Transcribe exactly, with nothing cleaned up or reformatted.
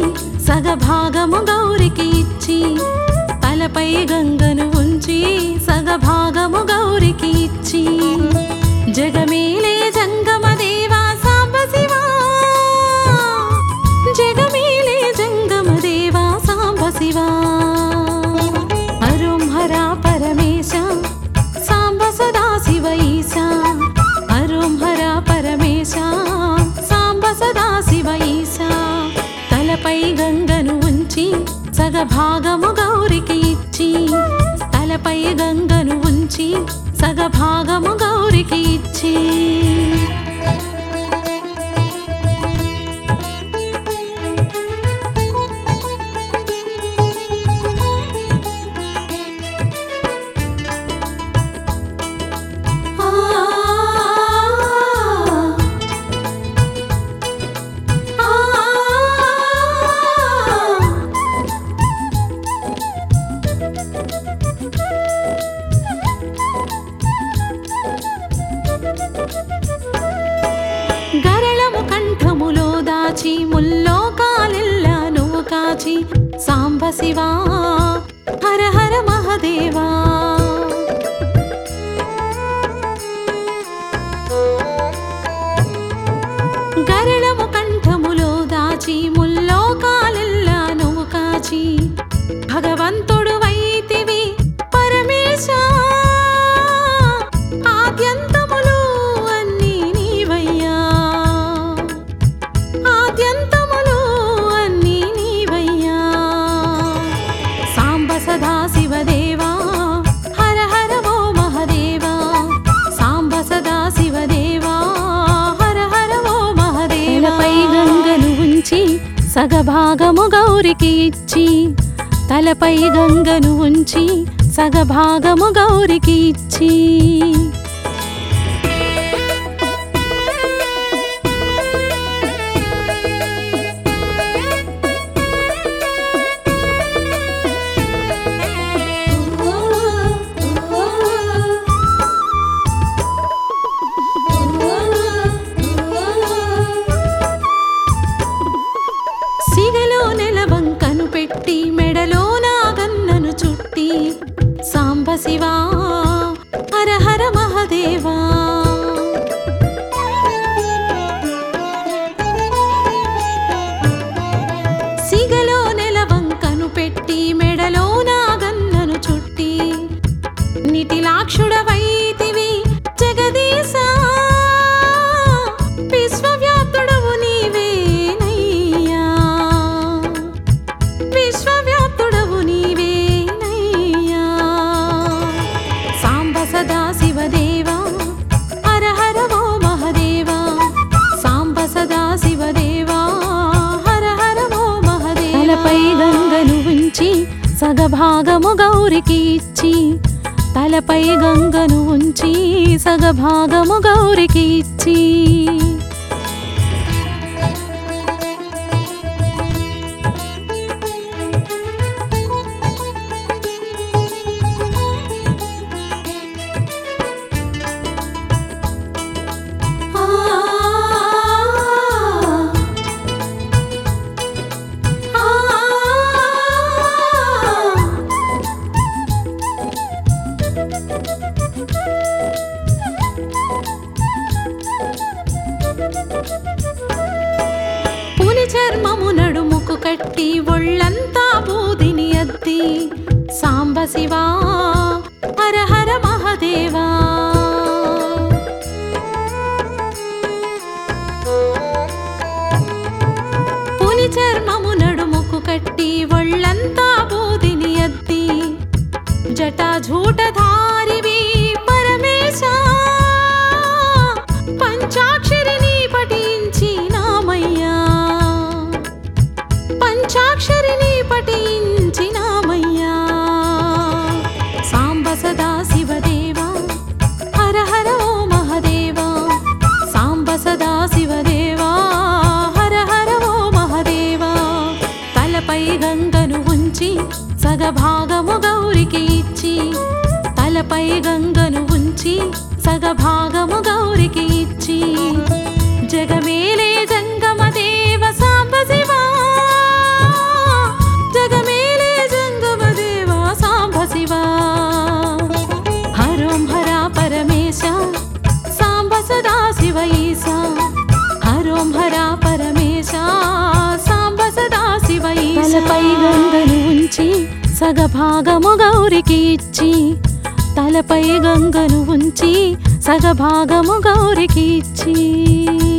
సగభాగము గౌరికి ఇచ్చి తలపై గంగను ఉంచి సగభాగము గౌరికి ఇచ్చి జగమేలే జంగమ దేవా సాంబ శివా జగమేలే జంగమ దేవా సాంబ శివా హరోం హరా పరమేశ సాంబ సదా శివ ఈశా హరోం హరా పరమేశ సాంబ సదా శివ ఈశా తలపై గంగను ఉంచి సగభాగము గౌరికి ఇచ్చి తలపై గంగను ఉంచి సగభాగము గౌరికి ఇచ్చి గరళము కంఠములో దాచి ముల్లోకాలెల్లా నువ్వు కాచి సాంబ శివా హర హర మహదేవా గరళము కంఠములో దాచి ముల్లోకాలెల్లా నువ్వు కాచి భగవంతుడు వైతివి పరమేశ ఆద్యంతములు అన్నీ నీవయ్యా ఆద్యంతములు అన్నీ నీవయ్యా సాంబ సదా శివదేవా హర హర ఓ మహదేవా సాంబ సదా శివదేవా హర హర ఓ మహదేవపై గంగను ఉంచి సగభాగము గౌరికి ఇచ్చి తలపై గంగను ఉంచి సగభాగము గౌరికి ఇచ్చి సిగలో నెలవంకను పెట్టి మెడలో నాగన్నను చుట్టి సాంబ శివా హర హర మహదేవా సిగలో నెలవంకను పెట్టి మెడలో నాగన్నను చుట్టి నిటిలాక్షుడవైతివి జగదీశా విశ్వవ్యాప్తుడవు నీవేనయ్యా విశ్వవ్యాప్తుడవు నీవేనయ్యా సాంబ సదా శివదేవా హర హర ఓ మహదేవా సాంబ సదా శివదేవా హర హర ఓ మహదేవా తలపై గంగను ఉంచి సగభాగము గౌరికి ఇచ్చి తలపై గంగను ఉంచి సగభాగము గౌరికి ఇచ్చి పులి చర్మము నడుముకు కట్టి ఒళ్ళంతా బూదిని అద్ది సాంబ శివా హర హర మహదేవా పులి చర్మము నడుముకు కట్టి ఒళ్ళంతా బూదిని అద్ది జటాజూటధారివి పరమేశ పంచాక్షరిని పఠించి నామయ్యా పంచాక్షరిని పఠించి నామయ్యా సాంబ సదా శివదేవా హర హర ఓ మహదేవా సాంబ సదా శివదేవా హర హర ఓ మహదేవా తలపై గంగను ఉంచి సగభాగము గౌరికి ఇచ్చి తలపై గంగను ఉంచి సగభాగము గౌరికి ఇచ్చి జగమేలే జంగమ దేవ సాంబ శివా సగభాగము గౌరికి ఇచ్చి తలపై గంగను ఉంచి సగభాగము గౌరికి ఇచ్చి